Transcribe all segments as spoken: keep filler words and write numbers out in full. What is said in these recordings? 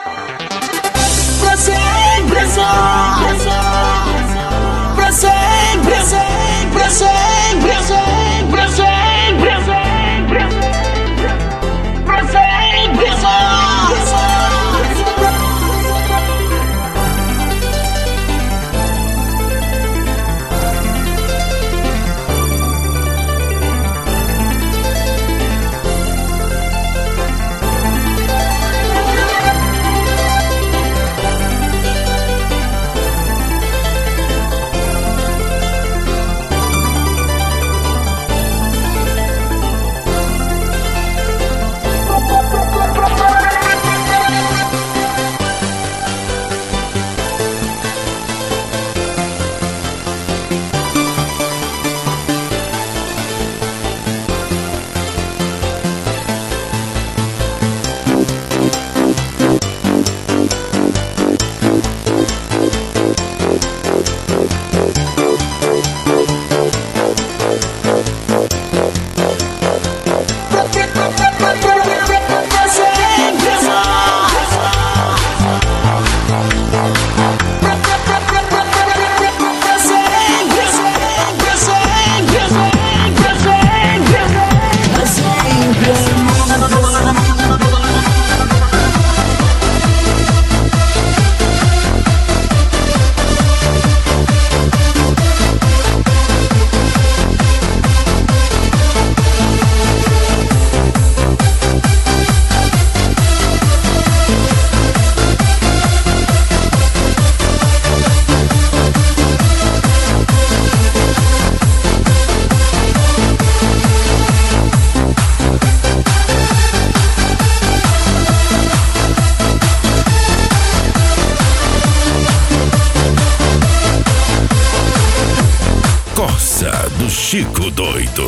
Pra sempre só, pra sempre, pra sempre, pra sempre, pra sempre, pra sempre só. Do Chico Doido.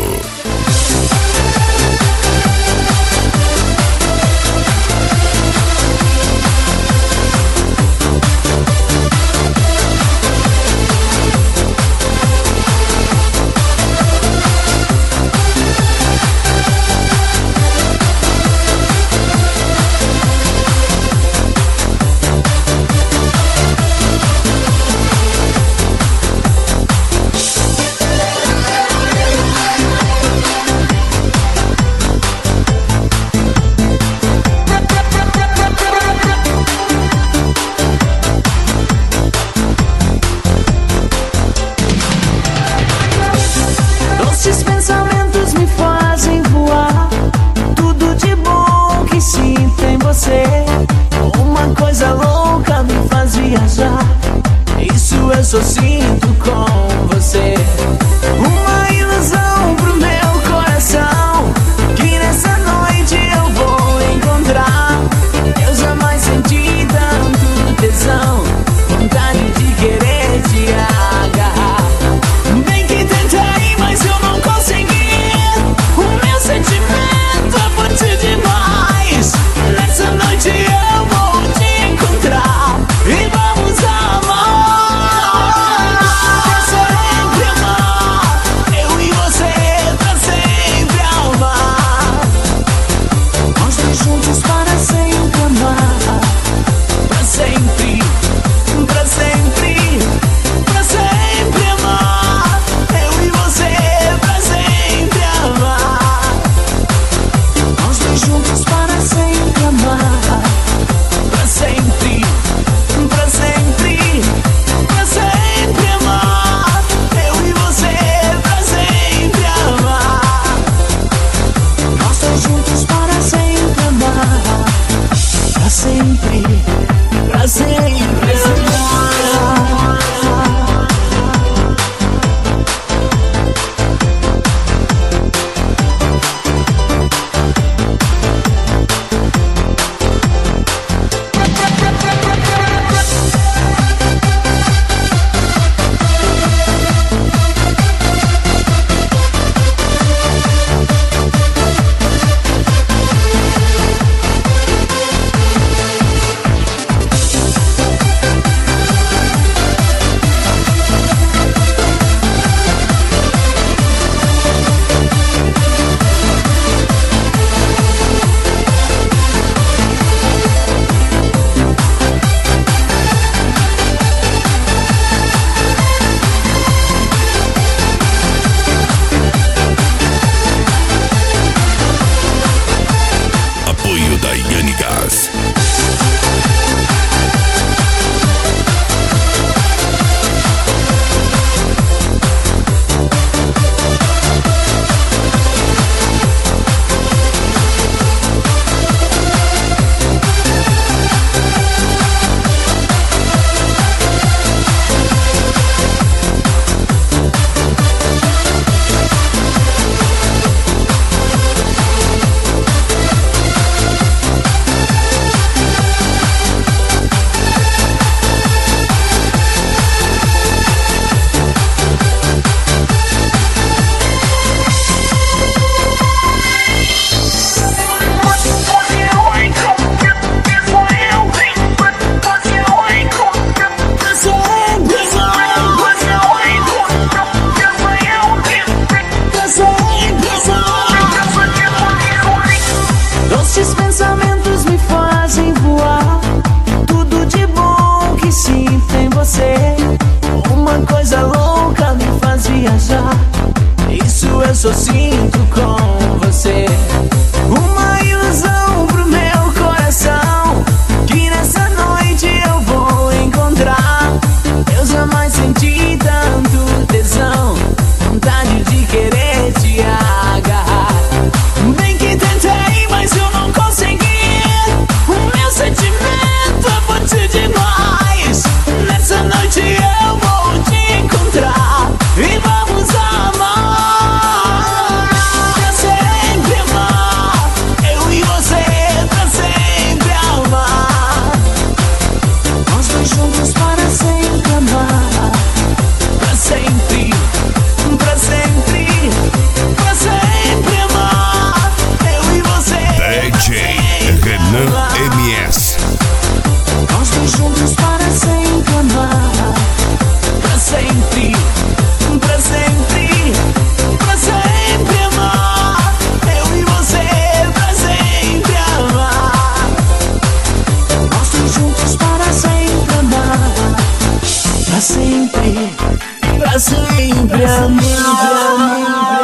coisa louca me faz viajar. Isso eu só sinto com você. Uma ilusão pro meu coração, que nessa noite eu vou encontrar. Eu jamais senti tanto tesão, vontade de querer te agarrar. Bem que tentei, mas eu não consegui. O meu sentimento é forte demais. Nessa noite eu vou te encontrar e vamos amar. Pra sempre amar, eu e você pra sempre amar. Nós dois juntos para sempre amar. Pra sempre, pra sempre, pra sempre amar. Eu e você D J Renan M S. Nós dois juntos para sempre amar. Pra sempre, pra sempre, pra sempre amar. Eu e você pra sempre amar. Nós dois juntos para sempre amar. Pra sempre, pra sempre amar.